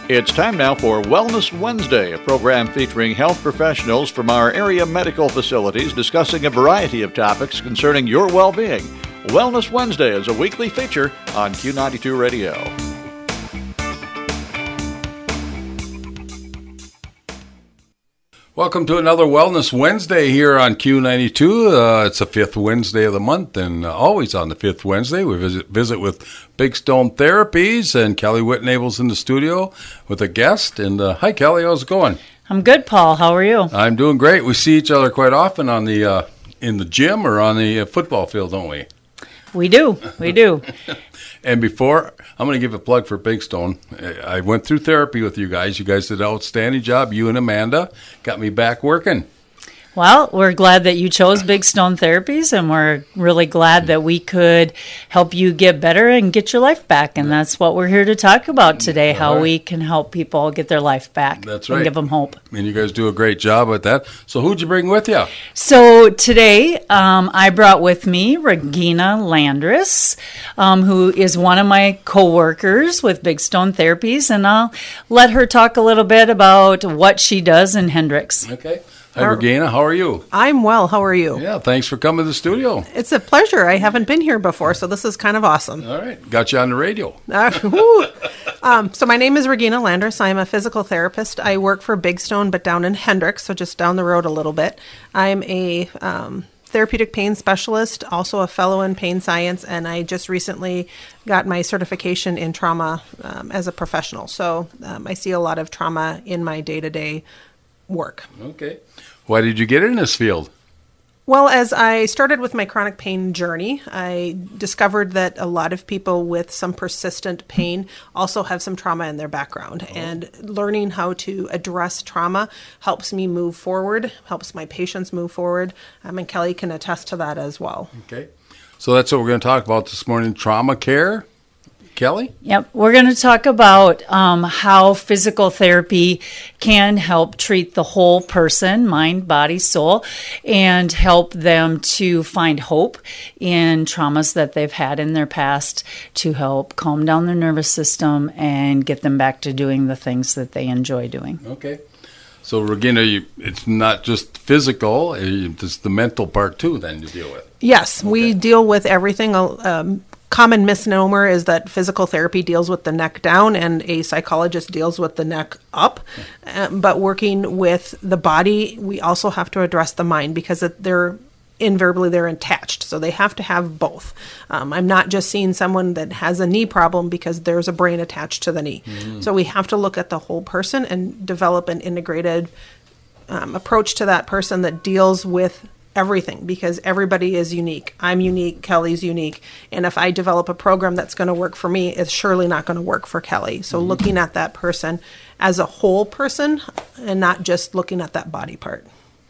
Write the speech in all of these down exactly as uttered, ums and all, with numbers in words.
It's time now for Wellness Wednesday, a program featuring health professionals from our area medical facilities discussing a variety of topics concerning your well-being. Wellness Wednesday is a weekly feature on Q ninety-two Radio. Welcome to another Wellness Wednesday here on Q ninety-two. Uh, it's the fifth Wednesday of the month, and uh, always on the fifth Wednesday, we visit, visit with Big Stone Therapies, and Kelly Whitnable's in the studio with a guest. And uh, hi, Kelly, how's it going? I'm good, Paul. How are you? I'm doing great. We see each other quite often on the uh, in the gym or on the uh, football field, don't we? We do. We do. And before, I'm going to give a plug for Big Stone. I went through therapy with you guys. You guys did an outstanding job. You and Amanda got me back working. Well, we're glad that you chose Big Stone Therapies, and we're really glad that we could help you get better and get your life back. And that's what we're here to talk about today, how we can help people get their life back. That's right. And give them hope. And you guys do a great job at that. So who'd you bring with you? So today um, I brought with me Regina Landris, um, who is one of my coworkers with Big Stone Therapies, and I'll let her talk a little bit about what she does in Hendricks. Okay. Hi, Regina. How are you? I'm well. How are you? Yeah, thanks for coming to the studio. It's a pleasure. I haven't been here before, so this is kind of awesome. All right. Got you on the radio. Uh, um, so my name is Regina Landris. I'm a physical therapist. I work for Big Stone, but down in Hendricks, so just down the road a little bit. I'm a um, therapeutic pain specialist, also a fellow in pain science, and I just recently got my certification in trauma um, as a professional. So um, I see a lot of trauma in my day-to-day work. Okay. Why did you get in this field? Well, as I started with my chronic pain journey, I discovered that a lot of people with some persistent pain also have some trauma in their background. Oh. And learning how to address trauma helps me move forward, helps my patients move forward. Um, and Kelly can attest to that as well. Okay. So that's what we're going to talk about this morning, trauma care. Kelly? Yep. We're going to talk about um, how physical therapy can help treat the whole person, mind, body, soul, and help them to find hope in traumas that they've had in their past to help calm down their nervous system and get them back to doing the things that they enjoy doing. Okay. So, Regina, you, it's not just physical, it's the mental part too then to deal with. Yes. Okay. We deal with everything. Um, Common misnomer is that physical therapy deals with the neck down and a psychologist deals with the neck up. Um, but working with the body, we also have to address the mind because it, they're invariably they're attached. So they have to have both. Um, I'm not just seeing someone that has a knee problem because there's a brain attached to the knee. Mm-hmm. So we have to look at the whole person and develop an integrated um, approach to that person that deals with everything, because everybody is unique. I'm unique. Kelly's unique. And if I develop a program that's going to work for me, it's surely not going to work for Kelly. So mm-hmm. looking at that person as a whole person and not just looking at that body part.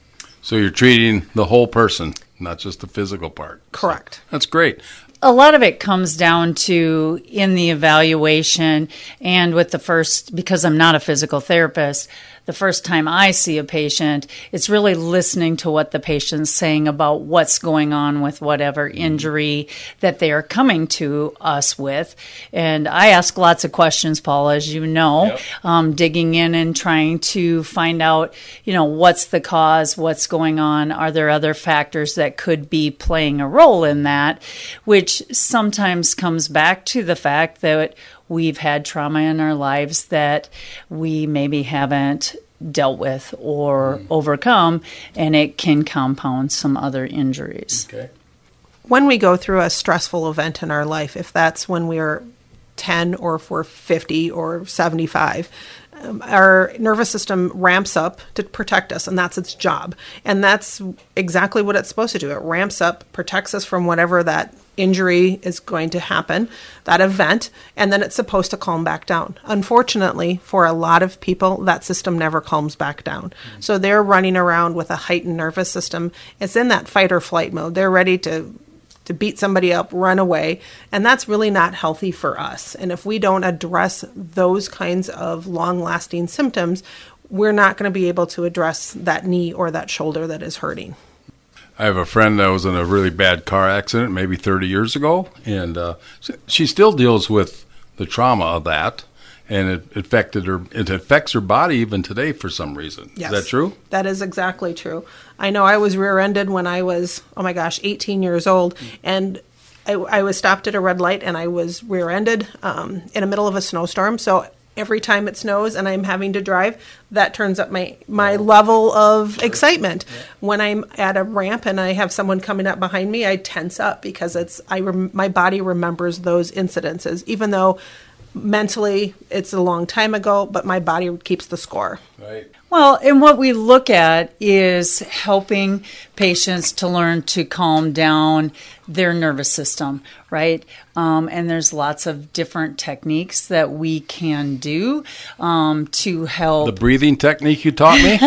So you're treating the whole person, not just the physical part. Correct. So that's great. A lot of it comes down to in the evaluation and with the first, because I'm not a physical therapist, the first time I see a patient, it's really listening to what the patient's saying about what's going on with whatever injury that they are coming to us with. And I ask lots of questions, Paul, as you know, yep. um, digging in and trying to find out, you know, what's the cause, what's going on, are there other factors that could be playing a role in that, which sometimes comes back to the fact that we've had trauma in our lives that we maybe haven't dealt with or mm. overcome, and it can compound some other injuries. Okay. When we go through a stressful event in our life, if that's when we're ten or if we're fifty or seventy-five, um, our nervous system ramps up to protect us, and that's its job. And that's exactly what it's supposed to do. It ramps up, protects us from whatever that injury is going to happen, that event, and then it's supposed to calm back down. Unfortunately, for a lot of people, that system never calms back down. Mm-hmm. So they're running around with a heightened nervous system. It's in that fight or flight mode. They're ready to to beat somebody up, run away, and that's really not healthy for us. And if we don't address those kinds of long-lasting symptoms, we're not going to be able to address that knee or that shoulder that is hurting. I have a friend that was in a really bad car accident maybe thirty years ago, and uh, she still deals with the trauma of that. and it affected her. It affects her body even today for some reason. Yes. Is that true? That is exactly true. I know I was rear-ended when I was, oh my gosh, eighteen years old, and I, I was stopped at a red light, and I was rear-ended um, in the middle of a snowstorm. So every time it snows and I'm having to drive, that turns up my, my level of excitement. Yeah. When I'm at a ramp and I have someone coming up behind me, I tense up because it's I rem- my body remembers those incidences, even though mentally it's a long time ago, but my body keeps the score. Right. Well, and what we look at is helping patients to learn to calm down their nervous system, right? Um, and there's lots of different techniques that we can do um, to help. The breathing technique you taught me?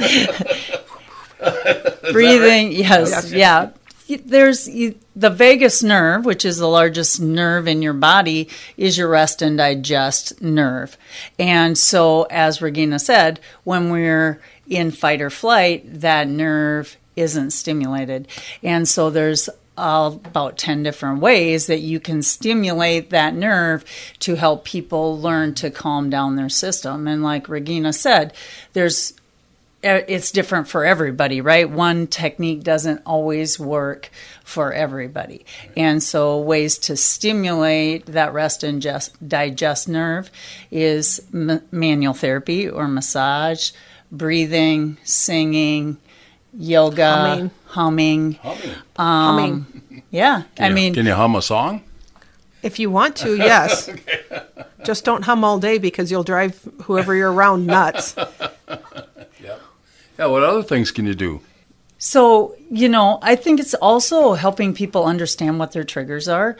Breathing, right? Yes, yeah. There's the vagus nerve, which is the largest nerve in your body, is your rest and digest nerve. And so, as Regina said, when we're in fight or flight, that nerve isn't stimulated. And so there's uh, about ten different ways that you can stimulate that nerve to help people learn to calm down their system. And like Regina said, there's it's different for everybody, right? One technique doesn't always work for everybody. And so ways to stimulate that rest and just digest nerve is m- manual therapy or massage, breathing, singing, yoga, humming. Humming. Humming. Um, humming. Yeah. Can I you, mean, can you hum a song? If you want to, yes. Okay. Just don't hum all day because you'll drive whoever you're around nuts. Yeah, what other things can you do? So, you know, I think it's also helping people understand what their triggers are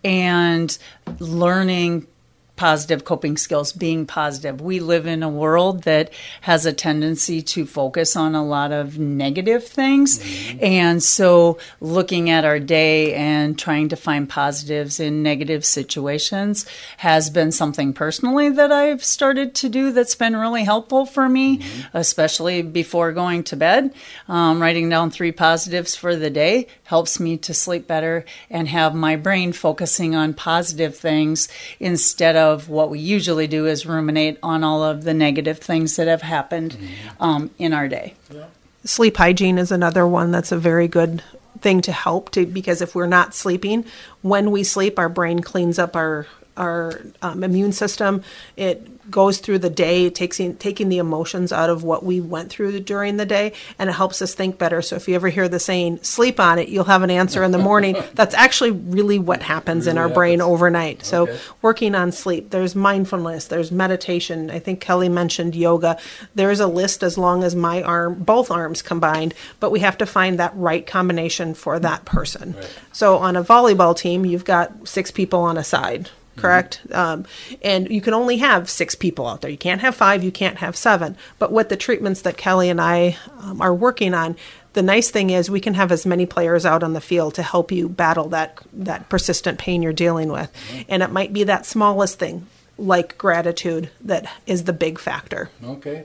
and learning positive coping skills, being positive. We live in a world that has a tendency to focus on a lot of negative things. Mm-hmm. And so looking at our day and trying to find positives in negative situations has been something personally that I've started to do that's been really helpful for me, mm-hmm. especially before going to bed. Um, writing down three positives for the day helps me to sleep better and have my brain focusing on positive things instead of Of what we usually do is ruminate on all of the negative things that have happened um, in our day. Yeah. Sleep hygiene is another one that's a very good thing to help to because if we're not sleeping, when we sleep, our brain cleans up our our um, immune system. It goes through the day, takes in, taking the emotions out of what we went through during the day, and it helps us think better. So if you ever hear the saying, sleep on it, you'll have an answer in the morning. That's actually really what happens really in our happens. brain overnight. So okay. Working on sleep, there's mindfulness, there's meditation. I think Kelly mentioned yoga. There's a list as long as my arm, both arms combined, but we have to find that right combination for that person. Right. So on a volleyball team, you've got six people on a side. Correct? Mm-hmm. Um, and you can only have six people out there. You can't have five, you can't have seven. But with the treatments that Kelly and I um, are working on, the nice thing is we can have as many players out on the field to help you battle that that persistent pain you're dealing with. Mm-hmm. And it might be that smallest thing, like gratitude, that is the big factor. Okay.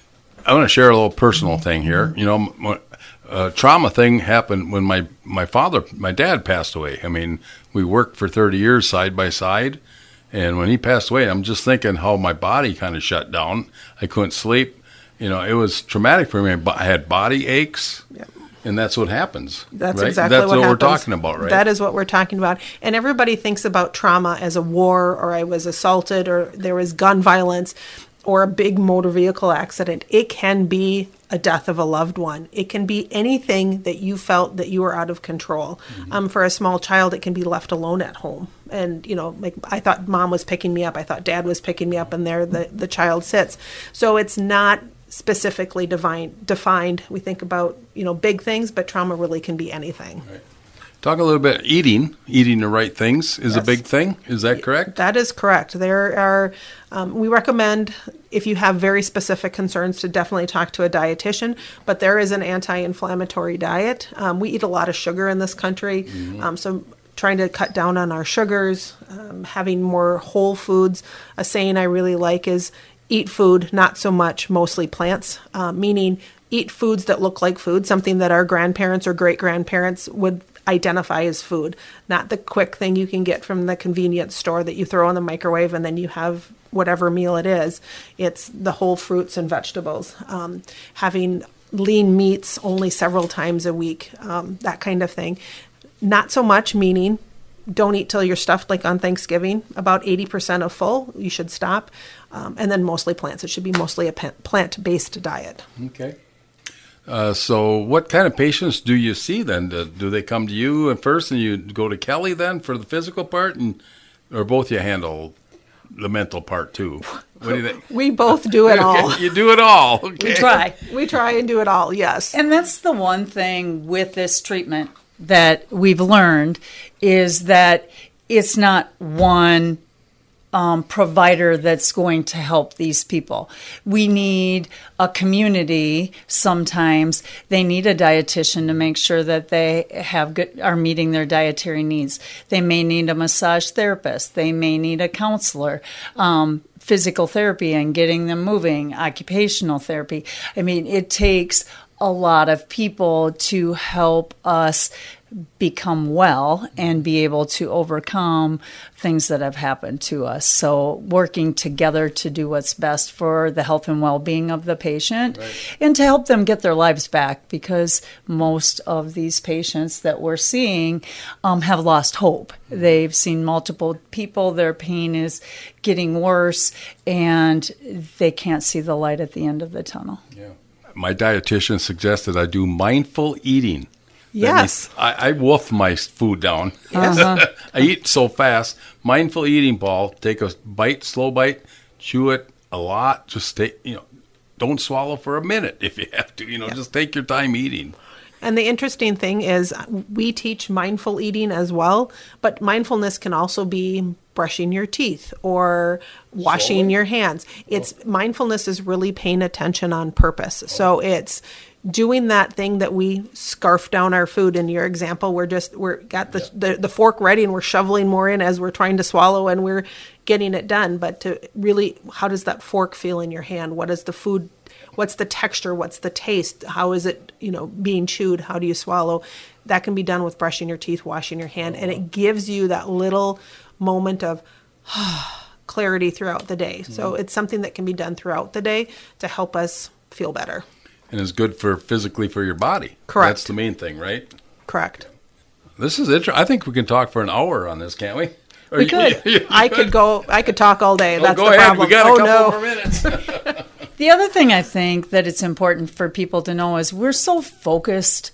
I want to share a little personal thing here. You know, a trauma thing happened when my, my father, my dad passed away. I mean, we worked for thirty years side by side. And when he passed away, I'm just thinking how my body kind of shut down. I couldn't sleep. You know, it was traumatic for me. I had body aches. Yep. And that's what happens. That's right? exactly that's what, what happens. we're talking about, right? That is what we're talking about. And everybody thinks about trauma as a war, or I was assaulted, or there was gun violence, or a big motor vehicle accident. It can be a death of a loved one. It can be anything that you felt that you were out of control. Mm-hmm. Um, for a small child, it can be left alone at home. And, you know, like I thought mom was picking me up. I thought dad was picking me up, and there the, the child sits. So it's not specifically divine, defined. We think about, you know, big things, but trauma really can be anything. Right. Talk a little bit eating. Eating the right things is yes. a big thing. Is that correct? That is correct. There are, um, we recommend if you have very specific concerns to definitely talk to a dietitian, but there is an anti-inflammatory diet. Um, we eat a lot of sugar in this country. Mm-hmm. Um, so trying to cut down on our sugars, um, having more whole foods. A saying I really like is eat food, not so much, mostly plants, uh, meaning eat foods that look like food, something that our grandparents or great-grandparents would identify as food, not the quick thing you can get from the convenience store that you throw in the microwave and then you have whatever meal it is. It's the whole fruits and vegetables. Um, having lean meats only several times a week, um, that kind of thing. Not so much, meaning don't eat till you're stuffed, like on Thanksgiving. About eighty percent of full, you should stop. Um, and then mostly plants. It should be mostly a plant-based diet. Okay. Uh, so what kind of patients do you see then? Do, do they come to you at first and you go to Kelly then for the physical part, and or both you handle the mental part too? What do you think? We both do it all. Okay, you do it all. Okay. We try. We try and do it all, yes. And that's the one thing with this treatment that we've learned is that it's not one um, provider that's going to help these people. We need a community. Sometimes they need a dietitian to make sure that they have good, are meeting their dietary needs. They may need a massage therapist. They may need a counselor. Um, physical therapy and getting them moving, occupational therapy. I mean, it takes a lot of people to help us become well and be able to overcome things that have happened to us. So working together to do what's best for the health and well-being of the patient, right, and to help them get their lives back, because most of these patients that we're seeing um, have lost hope. They've seen multiple people, their pain is getting worse, and they can't see the light at the end of the tunnel. Yeah. My dietitian suggested I do mindful eating. Yes. I, I wolf my food down. Uh-huh. I eat so fast. Mindful eating, Paul. Take a bite, slow bite, chew it a lot. Just take, you know, don't swallow for a minute if you have to. You know, yep. Just take your time eating. And the interesting thing is we teach mindful eating as well, but mindfulness can also be brushing your teeth or washing Slowly? your hands. It's oh. Mindfulness is really paying attention on purpose. Oh. So it's doing that thing that we scarf down our food. In your example, we're just, we're got the, yeah. the, the fork ready and we're shoveling more in as we're trying to swallow and we're getting it done. But to really, how does that fork feel in your hand? What is the food? What's the texture? What's the taste? How is it, you know, being chewed? How do you swallow? That can be done with brushing your teeth, washing your hand. And it gives you that little moment of clarity throughout the day. Mm-hmm. So it's something that can be done throughout the day to help us feel better. And it's good for physically for your body. Correct. That's the main thing, right? Correct. This is interesting. I think we can talk for an hour on this, can't we? Or we could. You, you, you I could go. I could talk all day. Oh, That's go the ahead. problem. We got a oh, couple no. more minutes. The other thing I think that it's important for people to know is we're so focused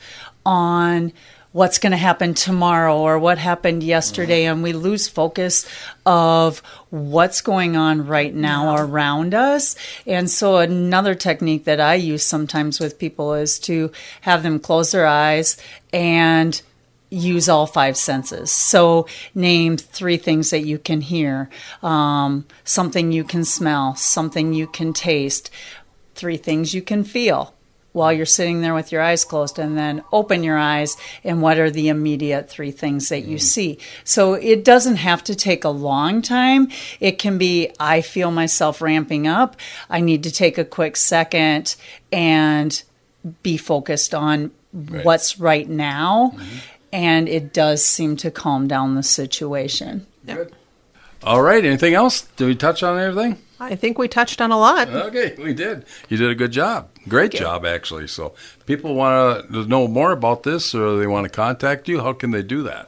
on what's going to happen tomorrow or what happened yesterday, mm-hmm. and we lose focus of what's going on right now yeah. around us. And so another technique that I use sometimes with people is to have them close their eyes and use all five senses. So name three things that you can hear, um, something you can smell, something you can taste, three things you can feel while you're sitting there with your eyes closed, and then open your eyes, and what are the immediate three things that you mm. see. So it doesn't have to take a long time. It can be, I feel myself ramping up. I need to take a quick second and be focused on right. what's right now. Mm-hmm. And it does seem to calm down the situation. Good. All right. Anything else? Did we touch on everything? I think we touched on a lot. Okay, we did. You did a good job. Great job, actually. So people want to know more about this or they want to contact you, how can they do that?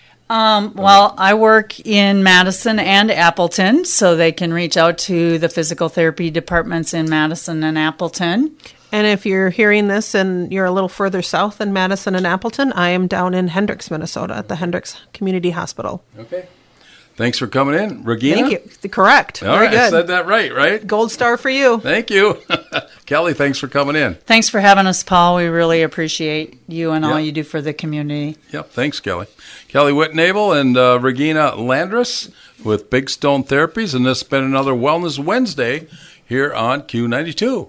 Um, well, I work in Madison and Appleton, so they can reach out to the physical therapy departments in Madison and Appleton. And if you're hearing this and you're a little further south than Madison and Appleton, I am down in Hendricks, Minnesota at the Hendricks Community Hospital. Okay. Thanks for coming in, Regina. Thank you. Correct. All Very right, good. I said that right, right? Gold star for you. Thank you. Kelly, thanks for coming in. Thanks for having us, Paul. We really appreciate you and yep. all you do for the community. Yep, thanks, Kelly. Kelly Whitnable and uh, Regina Landris with Big Stone Therapies, and this has been another Wellness Wednesday here on Q ninety-two.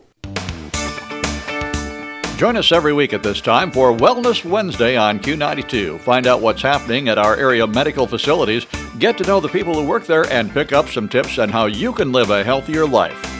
Join us every week at this time for Wellness Wednesday on Q ninety-two. Find out what's happening at our area medical facilities, get to know the people who work there, and pick up some tips on how you can live a healthier life.